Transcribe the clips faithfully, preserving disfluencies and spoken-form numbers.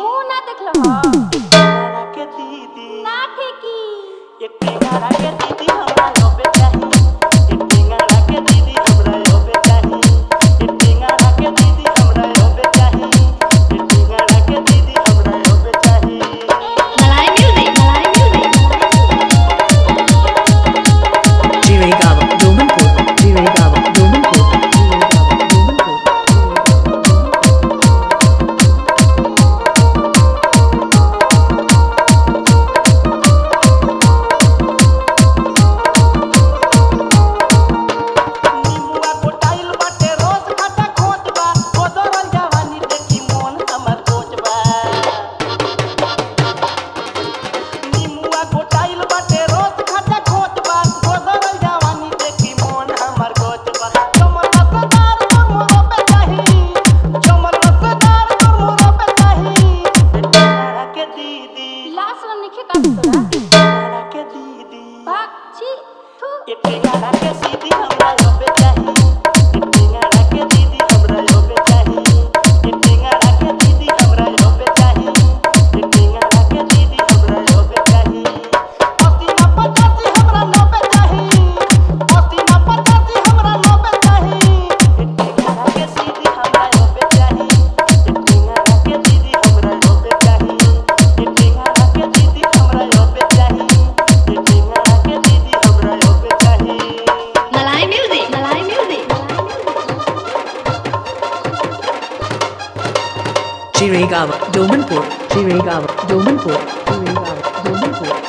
मुंह ना देखल टेंगारा के दीदी ना ठेकी ये टेंगारा के दीदी हमरा लोबे चाही ये टेंगारा के दीदी हमरा लोबे चाही ये टेंगारा के दीदी हमरा लोबे चाही ये टेंगारा के दीदी हमरा लोबे चाही मलाई म्यूजिक मलाई music Chirigava, Domanpur, Chirigava, Domanpur, Chirigava, Domanpur. निमुआ कोटाइल बाटे रोज खाता खोट बा गोदरल जवानी देखी मन हमर कोच बा निमुआ कोटाइल बाटे रोज खाता खोट बा गोदरल जवानी देखी मन हमर कोच बा चमन रसदार मोरो पे चाही चमन रसदार मोरो पे चाही टेंगारा के दीदी लाश न निखे का तोरा टेंगारा के दीदी भाग छी थू ये टेंगारा के दीदी हमरा लोबे चाही ये टेंगारा के दीदी हमरा लोबे चाही ये टेंगारा के दीदी हमरा लोबे चाही ये टेंगारा के दीदी हमरा लोबे चाही पसीना पचासी हमरा लोबे चाही पसीना पचासी हमरा लोबे चाही ये टेंगारा के दीदी हमरा लोबे चाही ये टेंगारा के दीदी हमरा लोबे चाही ये टेंगारा के दीदी हमरा लोबे चाही ये टेंगारा के दीदी हमरा लोबे चाही मलाई म्यूजिक मलाई music Chirigava, Domanpur, Chirigava, Domanpur, Chirigava, Domanpur, Chirigava, Domanpur.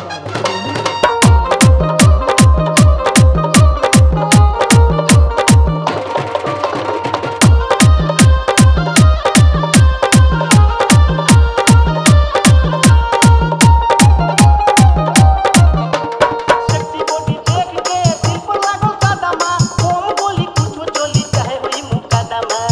Sexy body देख के दिल पर लागल कदमा हम बोली कुछो चली चाहे होई मुकदमा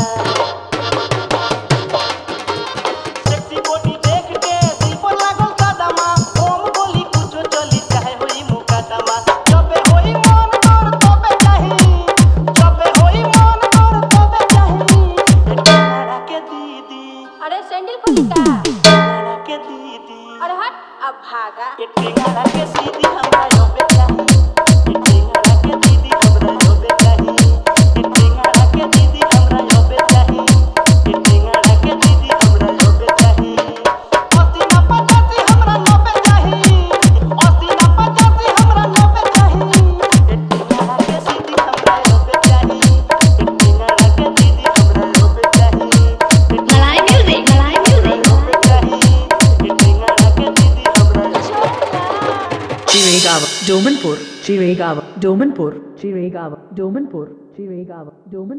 सेक्सी बॉडी देख के दिल पर लागल कदमा हम बोली कुछो चली चाहे होई मुकदमा जबे होई मन तोर तबे चाही जबे होई मन तोर तबे चाही टेंगारा के दीदी अरे सैंडल खोली का टेंगारा के दीदी अरे हट अब भागा ये टेंगारा के दीदी हमरा लोबे चाही ये टेंगारा के दीदी हमरा लोबे चाही ये टेंगारा के दीदी हमरा लोबे चाही ये टेंगारा के दीदी हमरा लोबे चाही पसीना पचासी हमरा लोबे चाही पसीना पचासी हमरा लोबे चाही ये टेंगारा के दीदी हमरा लोबे चाही ये टेंगारा के दीदी हमरा लोबे चाही ये मलाई म्यूजिक मलाई म्यूजिक लोबे चाही ये टेंगारा के दीदी हमरा Chirigava, Domanpur, Chirigava, Domanpur, Chirigava, Domanpur, Chirigava, Domanpur.